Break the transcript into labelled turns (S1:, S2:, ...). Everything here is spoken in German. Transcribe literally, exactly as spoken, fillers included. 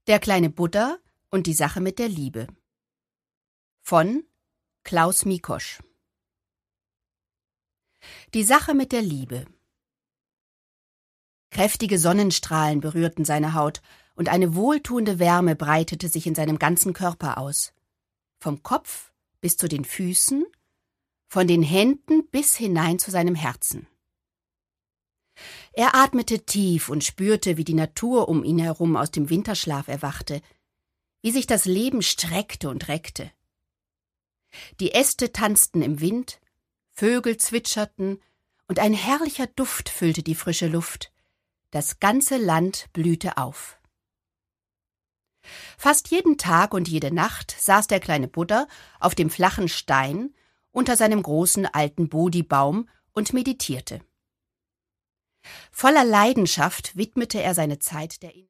S1: Der kleine Buddha und die Sache mit der Liebe von Klaus Mikosch. Die Sache mit der Liebe. Kräftige Sonnenstrahlen berührten seine Haut, und eine wohltuende Wärme breitete sich in seinem ganzen Körper aus. Vom Kopf bis zu den Füßen, von den Händen bis hinein zu seinem Herzen. Er atmete tief und spürte, wie die Natur um ihn herum aus dem Winterschlaf erwachte, wie sich das Leben streckte und reckte. Die Äste tanzten im Wind, Vögel zwitscherten, und ein herrlicher Duft füllte die frische Luft. Das ganze Land blühte auf. Fast jeden Tag und jede Nacht saß der kleine Buddha auf dem flachen Stein unter seinem großen alten Bodhi-Baum und meditierte. Voller Leidenschaft widmete er seine Zeit der